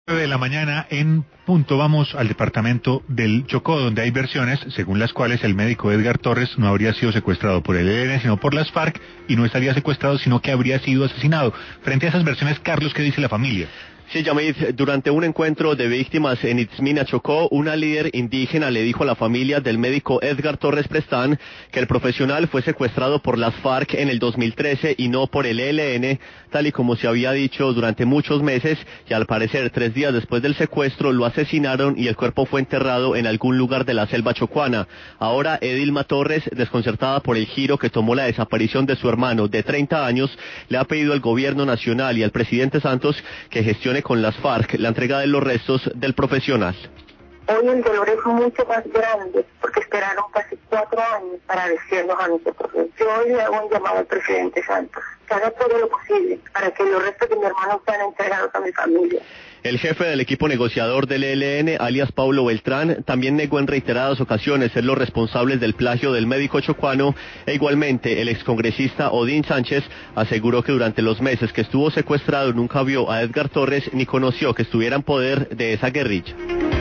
De la mañana en punto vamos al departamento del Chocó, donde hay versiones según las cuales el médico Edgar Torres no habría sido secuestrado por el ELN sino por las FARC, y no estaría secuestrado sino que habría sido asesinado. Frente a esas versiones, Carlos, ¿qué dice la familia? Sí, Yamid, durante un encuentro de víctimas en Itzmina, Chocó, una líder indígena le dijo a la familia del médico Edgar Torres Prestán que el profesional fue secuestrado por las FARC en el 2013 y no por el ELN, tal y como se había dicho durante muchos meses, y al parecer 3 días después del secuestro lo asesinaron y el cuerpo fue enterrado en algún lugar de la selva chocuana. Ahora Edilma Torres, desconcertada por el giro que tomó la desaparición de su hermano de 30 años, le ha pedido al gobierno nacional y al presidente Santos que gestione con las FARC la entrega de los restos del profesional. Hoy el dolor es mucho más grande porque esperaron casi 4 años para decirnos a nosotros. Yo hoy le hago un llamado al presidente Santos, que haga todo lo posible para que los restos de mi hermano sean entregados a mi familia. El jefe del equipo negociador del ELN, alias Paulo Beltrán, también negó en reiteradas ocasiones ser los responsables del plagio del médico chocuano, e igualmente el excongresista Odín Sánchez aseguró que durante los meses que estuvo secuestrado nunca vio a Edgar Torres ni conoció que estuviera en poder de esa guerrilla.